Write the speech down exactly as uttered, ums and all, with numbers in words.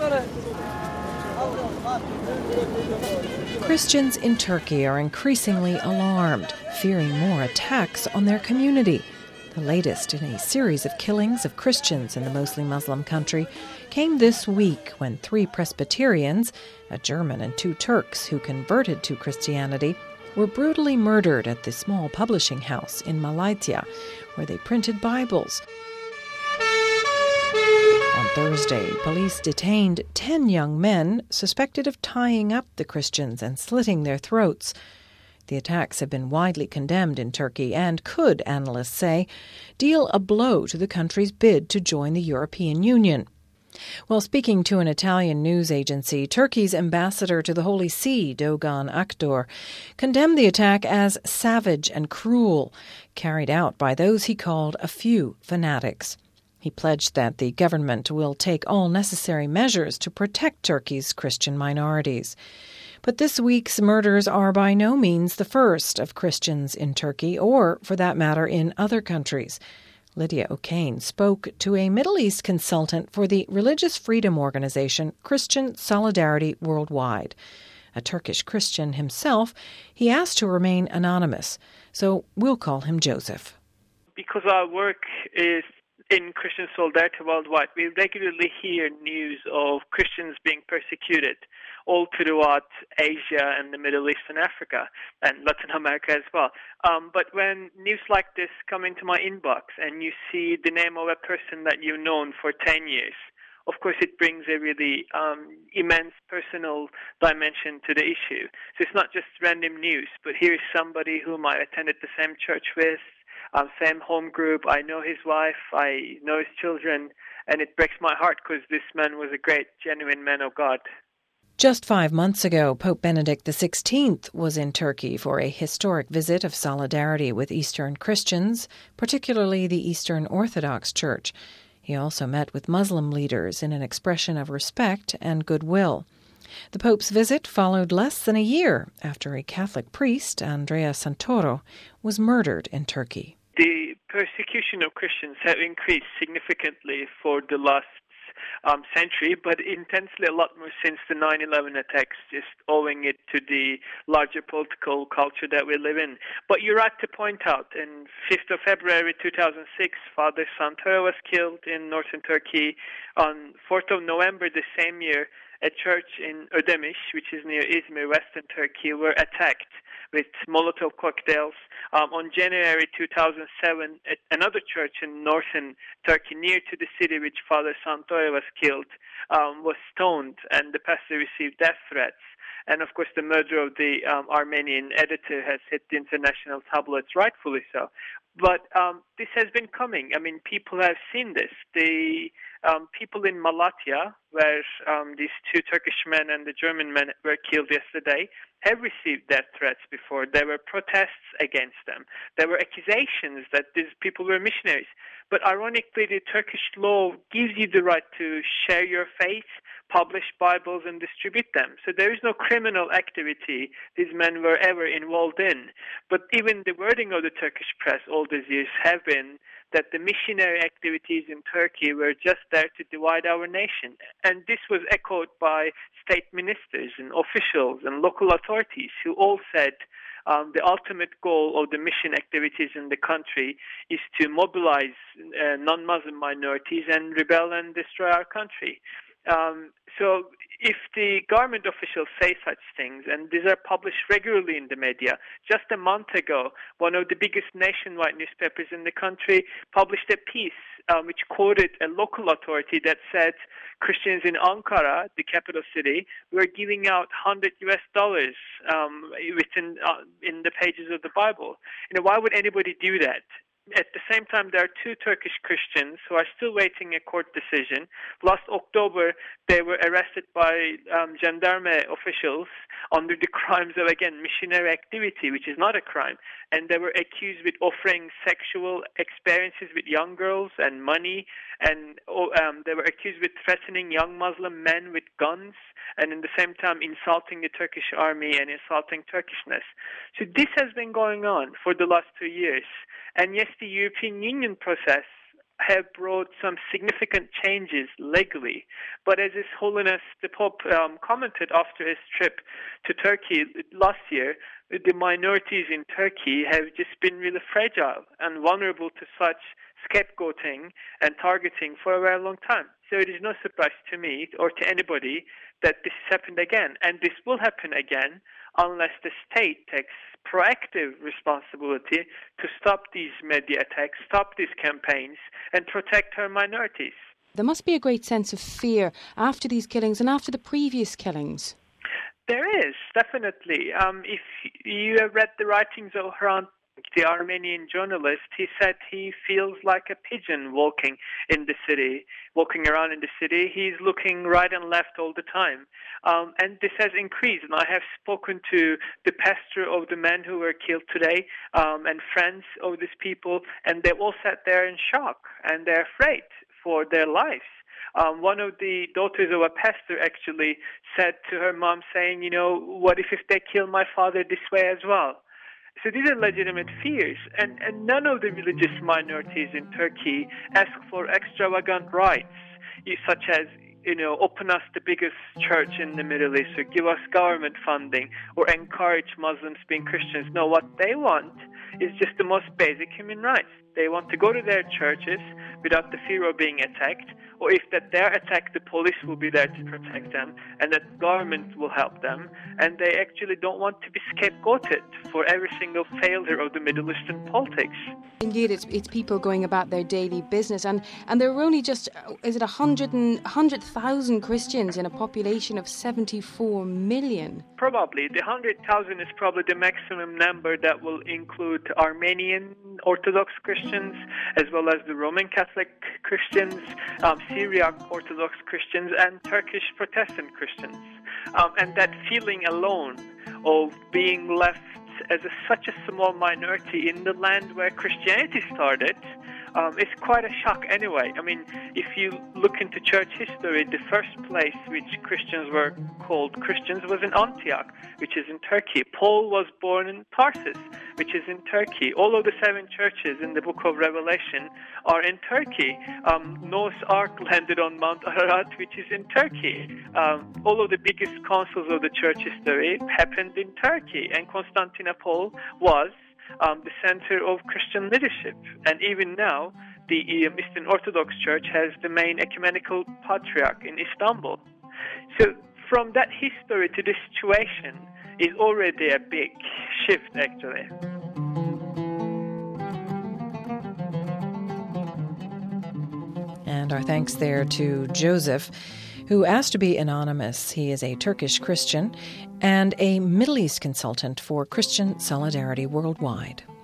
Christians in Turkey are increasingly alarmed, fearing more attacks on their community. The latest in a series of killings of Christians in the mostly Muslim country came this week when three Presbyterians, a German and two Turks who converted to Christianity, were brutally murdered at the small publishing house in Malatya, where they printed Bibles. On Thursday, police detained ten young men suspected of tying up the Christians and slitting their throats. The attacks have been widely condemned in Turkey and could, analysts say, deal a blow to the country's bid to join the European Union. While speaking to an Italian news agency, Turkey's ambassador to the Holy See, Doğan Akdor, condemned the attack as savage and cruel, carried out by those he called a few fanatics. He pledged that the government will take all necessary measures to protect Turkey's Christian minorities. But this week's murders are by no means the first of Christians in Turkey, or, for that matter, in other countries. Lydia O'Kane spoke to a Middle East consultant for the religious freedom organization Christian Solidarity Worldwide. A Turkish Christian himself, he asked to remain anonymous, so we'll call him Joseph. Because our work is in Christian Solidarity Worldwide, we regularly hear news of Christians being persecuted all throughout Asia and the Middle East and Africa and Latin America as well. Um, but when news like this come into my inbox and you see the name of a person that you've known for ten years, of course it brings a really um, immense personal dimension to the issue. So it's not just random news, but here is somebody whom I attended the same church with, Um, same home group. I know his wife, I know his children, and it breaks my heart because this man was a great, genuine man of God. Just five months ago, Pope Benedict the sixteenth was in Turkey for a historic visit of solidarity with Eastern Christians, particularly the Eastern Orthodox Church. He also met with Muslim leaders in an expression of respect and goodwill. The Pope's visit followed less than a year after a Catholic priest, Andrea Santoro, was murdered in Turkey. The persecution of Christians have increased significantly for the last um, century, but intensely a lot more since the nine eleven attacks, just owing it to the larger political culture that we live in. But you're right to point out, in fifth of February two thousand six, Father Santoro was killed in northern Turkey. On fourth of November the same year, a church in Ödemiş, which is near Izmir, western Turkey, were attacked with Molotov cocktails. Um, on January two thousand seven, another church in northern Turkey, near to the city which Father Santoro was killed, um, was stoned, and the pastor received death threats. And, of course, the murder of the um, Armenian editor has hit the international tabloids, rightfully so. But um, this has been coming. I mean, people have seen this. The um, people in Malatya, where um, these two Turkish men and the German men were killed yesterday, have received death threats before. There were protests against them. There were accusations that these people were missionaries. But ironically, the Turkish law gives you the right to share your faith, publish Bibles, and distribute them. So there is no criminal activity these men were ever involved in. But even the wording of the Turkish press all these years have been that the missionary activities in Turkey were just there to divide our nation. And this was echoed by state ministers and officials and local authorities who all said um, the ultimate goal of the mission activities in the country is to mobilize uh, non-Muslim minorities and rebel and destroy our country. Um, so if the government officials say such things, and these are published regularly in the media, just a month ago, one of the biggest nationwide newspapers in the country published a piece um, which quoted a local authority that said Christians in Ankara, the capital city, were giving out one hundred U S dollars um, within uh, in the pages of the Bible. You know, why would anybody do that? At the same time, there are two Turkish Christians who are still waiting a court decision. Last October, they were arrested by um, gendarme officials under the crimes of, again, missionary activity, which is not a crime. And they were accused with offering sexual experiences with young girls and money. And um, they were accused with threatening young Muslim men with guns, and in the same time insulting the Turkish army and insulting Turkishness. So this has been going on for the last two years. And yes, the European Union process have brought some significant changes legally. But as His Holiness the Pope um, commented after his trip to Turkey last year, the minorities in Turkey have just been really fragile and vulnerable to such scapegoating and targeting for a very long time. So it is no surprise to me or to anybody that this has happened again. And this will happen again unless the state takes proactive responsibility to stop these media attacks, stop these campaigns, and protect her minorities. There must be a great sense of fear after these killings and after the previous killings. There is, definitely. Um, if you have read the writings of Hrant, the Armenian journalist, he said he feels like a pigeon walking in the city, walking around in the city. He's looking right and left all the time. Um, and this has increased. And I have spoken to the pastor of the men who were killed today um, and friends of these people, and they all sat there in shock, and they're afraid for their lives. Um, one of the daughters of a pastor actually said to her mom, saying, you know, what if, if they kill my father this way as well? So these are legitimate fears, and, and none of the religious minorities in Turkey ask for extravagant rights, such as, you know, open us the biggest church in the Middle East, or give us government funding, or encourage Muslims being Christians. No, what they want is just the most basic human rights. They want to go to their churches without the fear of being attacked, or if that they're attacked, the police will be there to protect them, and that government will help them. And they actually don't want to be scapegoated for every single failure of the Middle Eastern politics. Indeed, it's it's people going about their daily business, and, and there were only just, is it one hundred and, one hundred thousand Christians in a population of seventy-four million? Probably. The one hundred thousand is probably the maximum number that will include Armenian Orthodox Christians, as well as the Roman Catholic Christians, um, Syriac Orthodox Christians, and Turkish Protestant Christians. Um, and that feeling alone of being left as a, such a small minority in the land where Christianity started um, is quite a shock anyway. I mean, if you look into church history, the first place which Christians were called Christians was in Antioch, which is in Turkey. Paul was born in Tarsus, which is in Turkey. All of the seven churches in the book of Revelation are in Turkey. Um, Noah's Ark landed on Mount Ararat, which is in Turkey. Um, all of the biggest councils of the church history happened in Turkey, and Constantinople was um, the center of Christian leadership. And even now, the Eastern Orthodox Church has the main ecumenical patriarch in Istanbul. So from that history to this situation is already a big shift, actually. And our thanks there to Joseph, who asked to be anonymous. He is a Turkish Christian and a Middle East consultant for Christian Solidarity Worldwide.